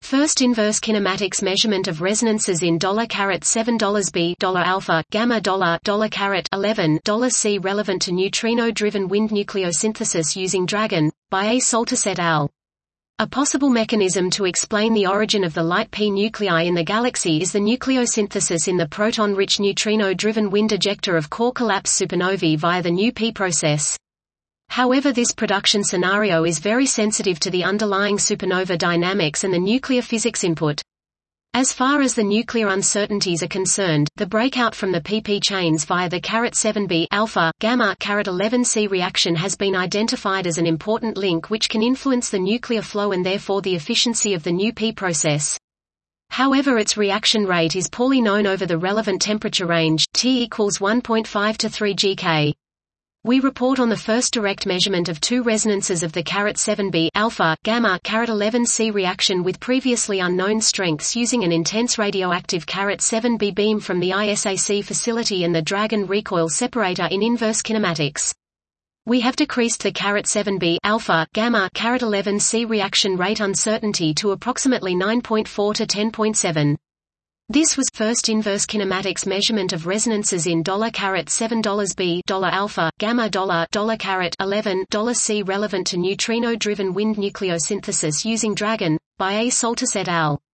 First inverse kinematics measurement of resonances in $7 $alpha, gamma $11 C relevant to neutrino-driven wind nucleosynthesis using DRAGON, by A. Soltis et al. A possible mechanism to explain the origin of the light P nuclei in the galaxy is the nucleosynthesis in the proton-rich neutrino-driven wind ejector of core collapse supernovae via the nu-P process. However, this production scenario is very sensitive to the underlying supernova dynamics and the nuclear physics input. As far as the nuclear uncertainties are concerned, the breakout from the pp chains via the 7b alpha, gamma 11c reaction has been identified as an important link which can influence the nuclear flow and therefore the efficiency of the nu-P process. However, its reaction rate is poorly known over the relevant temperature range, T equals 1.5 to 3 GK. We report on the first direct measurement of two resonances of the 7b alpha, gamma 11c reaction with previously unknown strengths using an intense radioactive 7b beam from the ISAC facility and the DRAGON recoil separator in inverse kinematics. We have decreased the 7b alpha, gamma 11c reaction rate uncertainty to approximately 9.4 to 10.7. This was first inverse kinematics measurement of resonances in $7 $alpha, gamma $11 C relevant to neutrino-driven wind nucleosynthesis using DRAGON, by A. Soltis et al.